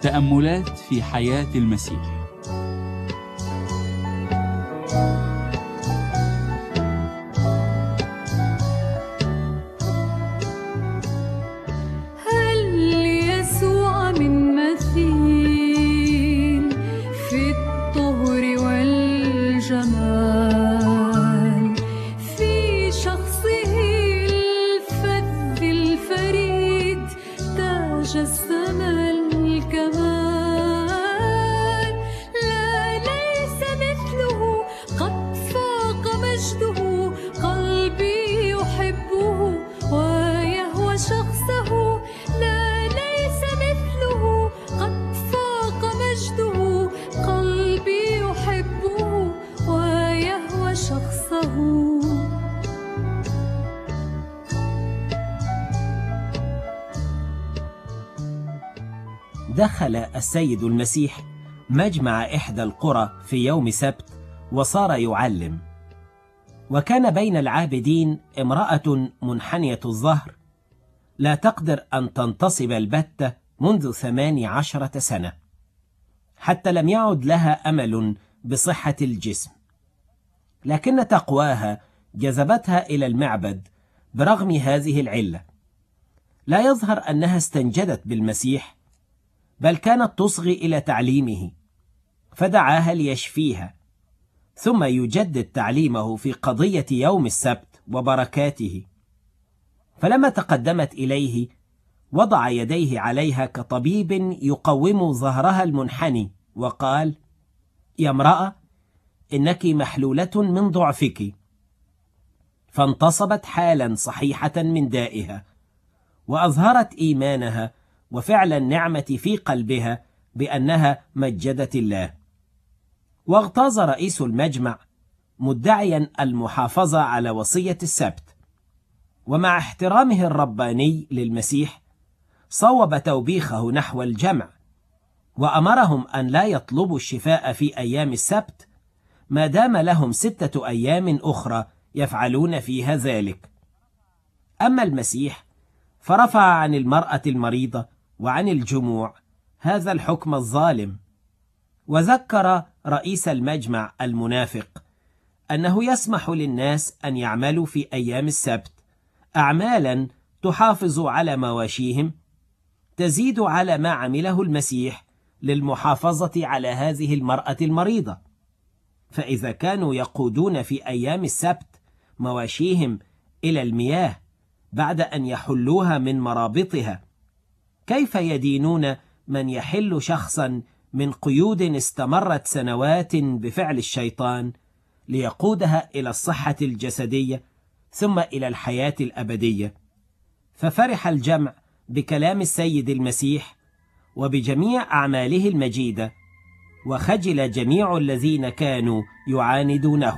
تأملات في حياة المسيح. هل يسوع من مثيل في الطهر والجمال، في شخصه الفذ الفريد تجسم الكمال. لا ليس مثله، قد فاق مجده، قلبي يحبه ويهوى شخصه. لا ليس مثله، قد فاق مجده، قلبي يحبه ويهوى شخصه. دخل السيد المسيح مجمع إحدى القرى في يوم سبت وصار يعلم، وكان بين العابدين امرأة منحنية الظهر لا تقدر أن تنتصب البتة منذ 18 سنة، حتى لم يعد لها أمل بصحة الجسم، لكن تقواها جذبتها إلى المعبد برغم هذه العلة. لا يظهر أنها استنجدت بالمسيح، بل كانت تصغي إلى تعليمه، فدعاها ليشفيها، ثم يجدد تعليمه في قضية يوم السبت وبركاته. فلما تقدمت إليه وضع يديه عليها كطبيب يقوم ظهرها المنحني، وقال: يا امرأة، إنك محلولة من ضعفك. فانتصبت حالا صحيحة من دائها، وأظهرت إيمانها وفعل النعمة في قلبها بأنها مجدت الله. واغتاظ رئيس المجمع مدعيا المحافظة على وصية السبت، ومع احترامه الرباني للمسيح صوب توبيخه نحو الجمع، وأمرهم أن لا يطلبوا الشفاء في أيام السبت ما دام لهم 6 أيام أخرى يفعلون فيها ذلك. أما المسيح فرفع عن المرأة المريضة وعن الجموع هذا الحكم الظالم، وذكر رئيس المجمع المنافق أنه يسمح للناس أن يعملوا في أيام السبت أعمالا تحافظ على مواشيهم تزيد على ما عمله المسيح للمحافظة على هذه المرأة المريضة. فإذا كانوا يقودون في أيام السبت مواشيهم إلى المياه بعد أن يحلوها من مرابطها، كيف يدينون من يحل شخصا من قيود استمرت سنوات بفعل الشيطان ليقودها إلى الصحة الجسدية ثم إلى الحياة الأبدية؟ ففرح الجمع بكلام السيد المسيح وبجميع أعماله المجيدة، وخجل جميع الذين كانوا يعاندونه.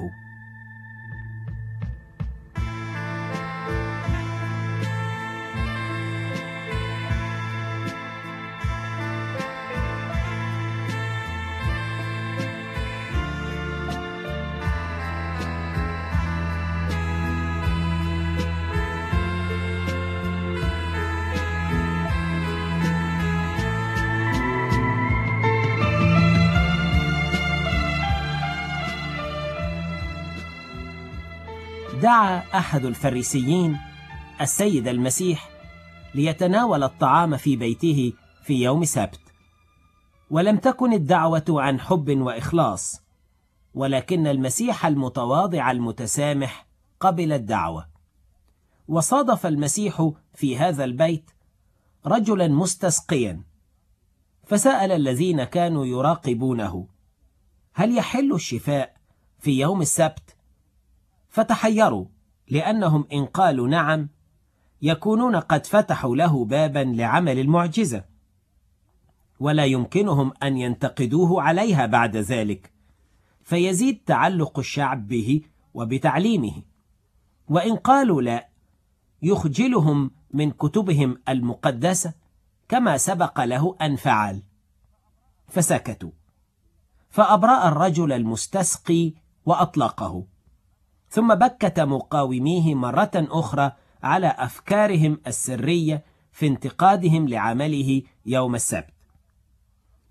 دعا أحد الفريسيين السيد المسيح ليتناول الطعام في بيته في يوم سبت، ولم تكن الدعوة عن حب وإخلاص، ولكن المسيح المتواضع المتسامح قبل الدعوة. وصادف المسيح في هذا البيت رجلا مستسقيا، فسأل الذين كانوا يراقبونه: هل يحل الشفاء في يوم السبت؟ فتحيروا، لأنهم إن قالوا نعم يكونون قد فتحوا له بابا لعمل المعجزة، ولا يمكنهم أن ينتقدوه عليها بعد ذلك، فيزيد تعلق الشعب به وبتعليمه. وإن قالوا لا يخجلهم من كتبهم المقدسة كما سبق له أن فعل، فسكتوا. فأبرأ الرجل المستسقي وأطلقه، ثم بكت مقاوميه مرة أخرى على أفكارهم السرية في انتقادهم لعمله يوم السبت.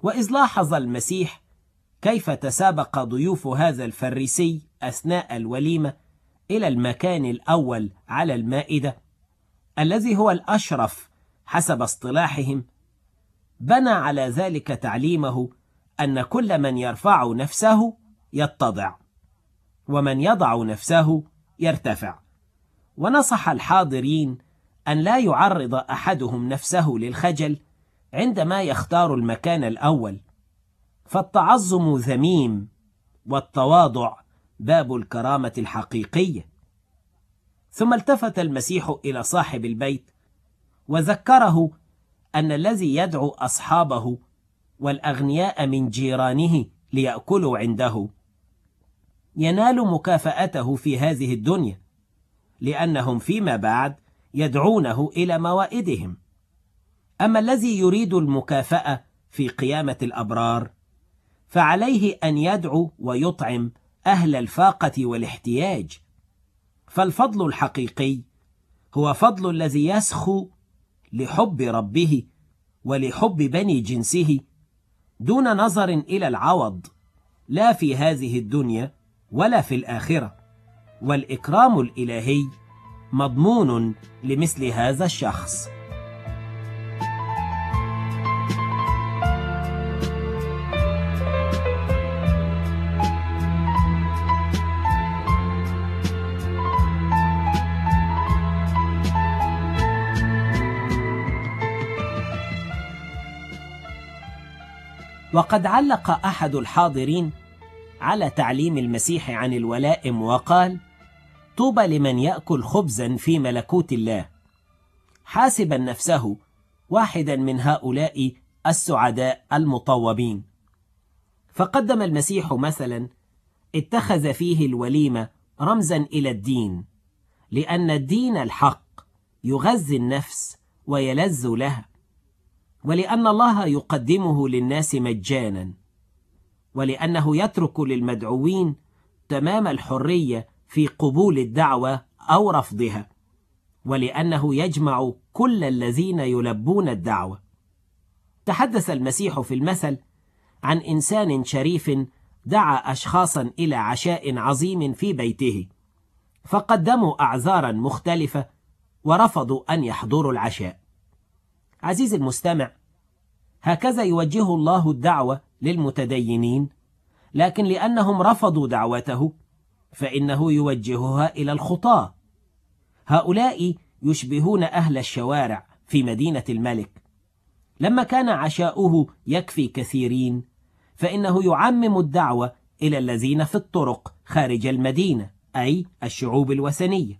وإذ لاحظ المسيح كيف تسابق ضيوف هذا الفريسي أثناء الوليمة إلى المكان الأول على المائدة الذي هو الأشرف حسب اصطلاحهم، بنى على ذلك تعليمه أن كل من يرفع نفسه يتضع، ومن يضع نفسه يرتفع. ونصح الحاضرين أن لا يعرض أحدهم نفسه للخجل عندما يختار المكان الأول، فالتعظم ذميم والتواضع باب الكرامة الحقيقية. ثم التفت المسيح إلى صاحب البيت وذكره أن الذي يدعو أصحابه والأغنياء من جيرانه ليأكلوا عنده ينال مكافأته في هذه الدنيا، لأنهم فيما بعد يدعونه إلى موائدهم. أما الذي يريد المكافأة في قيامة الأبرار فعليه أن يدعو ويطعم أهل الفاقة والاحتياج. فالفضل الحقيقي هو فضل الذي يسخو لحب ربه ولحب بني جنسه دون نظر إلى العوض، لا في هذه الدنيا ولا في الآخرة، والإكرام الإلهي مضمون لمثل هذا الشخص. وقد علق أحد الحاضرين على تعليم المسيح عن الولائم وقال: طوبى لمن يأكل خبزا في ملكوت الله، حاسبا نفسه واحدا من هؤلاء السعداء المطوبين. فقدم المسيح مثلا اتخذ فيه الوليمة رمزا إلى الدين، لأن الدين الحق يغذي النفس ويلذ لها، ولأن الله يقدمه للناس مجانا، ولأنه يترك للمدعوين تمام الحرية في قبول الدعوة أو رفضها، ولأنه يجمع كل الذين يلبون الدعوة. تحدث المسيح في المثل عن إنسان شريف دعا أشخاصا إلى عشاء عظيم في بيته، فقدموا أعذارا مختلفة ورفضوا أن يحضروا العشاء. عزيزي المستمع، هكذا يوجه الله الدعوة للمتدينين، لكن لأنهم رفضوا دعوته فإنه يوجهها إلى الخطاة. هؤلاء يشبهون أهل الشوارع في مدينة الملك، لما كان عشاؤه يكفي كثيرين فإنه يعمم الدعوة إلى الذين في الطرق خارج المدينة، أي الشعوب الوثنية،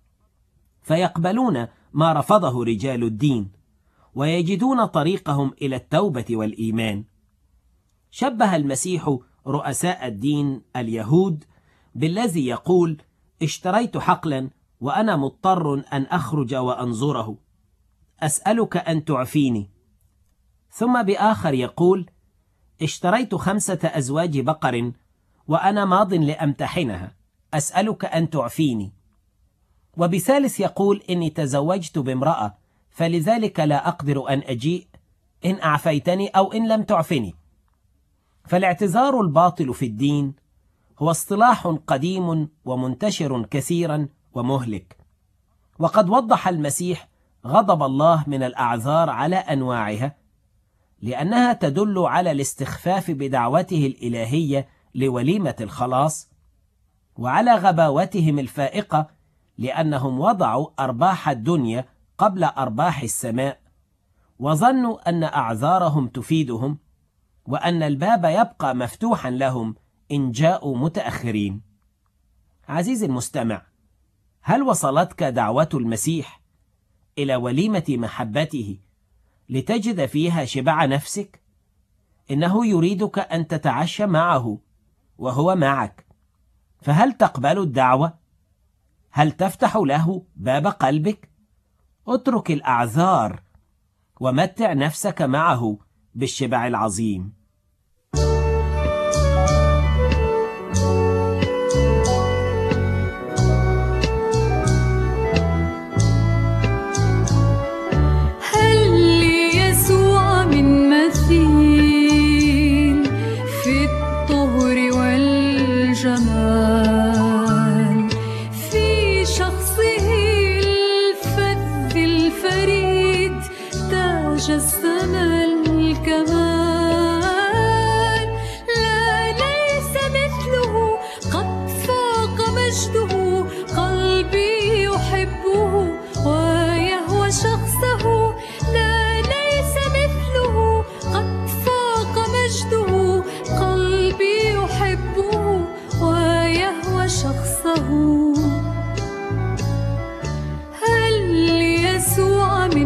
فيقبلون ما رفضه رجال الدين ويجدون طريقهم إلى التوبة والإيمان. شبه المسيح رؤساء الدين اليهود بالذي يقول: اشتريت حقلا وأنا مضطر أن أخرج وأنظره، أسألك أن تعفيني. ثم بآخر يقول: اشتريت 5 أزواج بقر وأنا ماض لأمتحنها، أسألك أن تعفيني. وبثالث يقول: إني تزوجت بامرأة فلذلك لا أقدر أن أجيء، إن أعفيتني أو إن لم تعفني. فالاعتذار الباطل في الدين هو اصطلاح قديم ومنتشر كثيرا ومهلك، وقد وضح المسيح غضب الله من الأعذار على أنواعها، لأنها تدل على الاستخفاف بدعوته الإلهية لوليمة الخلاص، وعلى غباوتهم الفائقة لأنهم وضعوا أرباح الدنيا قبل أرباح السماء، وظنوا أن أعذارهم تفيدهم، وأن الباب يبقى مفتوحا لهم إن جاءوا متأخرين. عزيزي المستمع، هل وصلتك دعوة المسيح إلى وليمة محبته لتجد فيها شبع نفسك؟ إنه يريدك أن تتعشى معه وهو معك، فهل تقبل الدعوة؟ هل تفتح له باب قلبك؟ اترك الأعذار ومتع نفسك معه بالشبع العظيم. هل ليسوع من مثيل الجمال في شخصه الفذ الفريد تجسم الكمال لا ليس مثله قد فاق مجده قلبي يحبه ويهوى شخصه لا ليس مثله قد فاق مجده قلبي يحبه ويهوى شخصه هل ليسوع من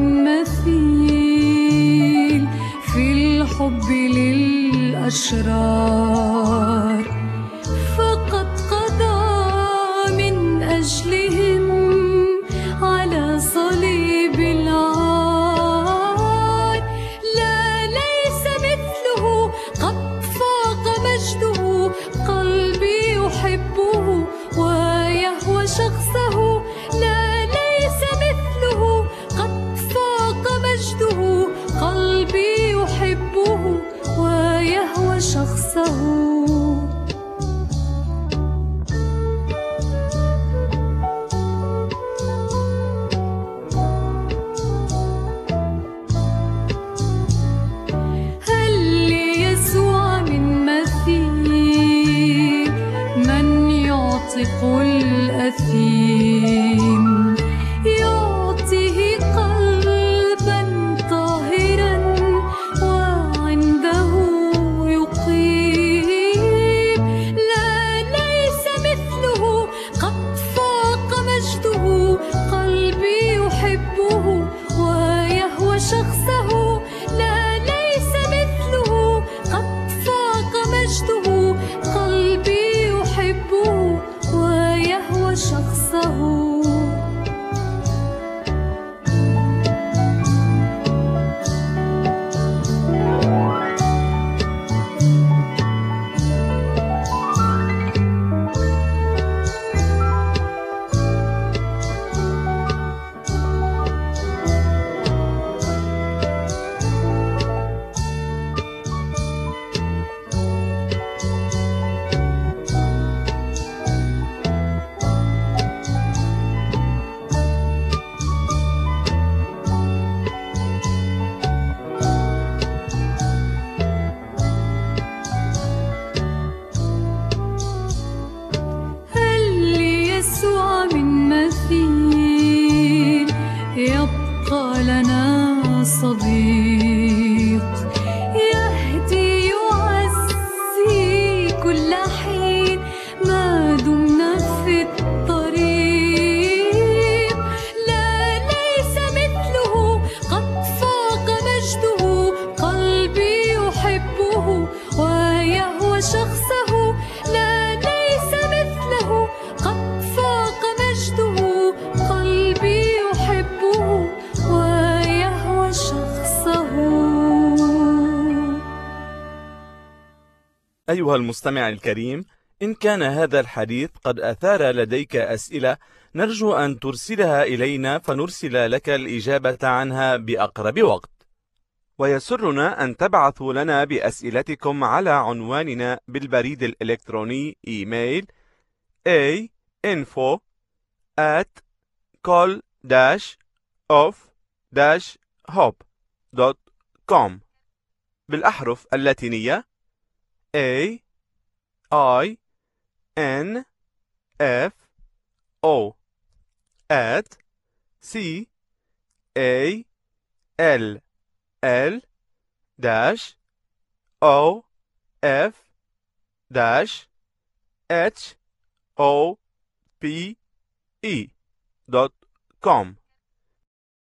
مثيل في الحب للأشرار فقد قضى من أجلهم على صليب العار لا ليس مثله قد فاق مجده قلبي يحبه ويهوى شخصه لا ليس مثله قد فاق مجده قلبي يحبه ويهوى شخصه هل ليسوع من مثيل من يعتق الأثيم يعطيه قلبا طاهرا وعنده يقيم لا ليس مثله قد فاق مجده قلبي يحبه ويهوى شخصه لا ليس مثله قد فاق مجده قلبي يحبه ويهوى شخصه هل ليسوع من مثيل يبقى لنا صديق يهدي يعزي كل حين ما دمنا في الطريق لا ليس مثله قد فاق مجده قلبي يحبه ويهوى شخصه لا ليس مثله قد فاق مجده قلبي يحبه ويهوى شخصه أيها المستمع الكريم، إن كان هذا الحديث قد أثار لديك أسئلة نرجو أن ترسلها إلينا فنرسل لك الإجابة عنها بأقرب وقت. ويسرنا أن تبعثوا لنا بأسئلتكم على عنواننا بالبريد الإلكتروني إيميل info@call-of-hope.com بالأحرف اللاتينية AINFO@call-of-hope.com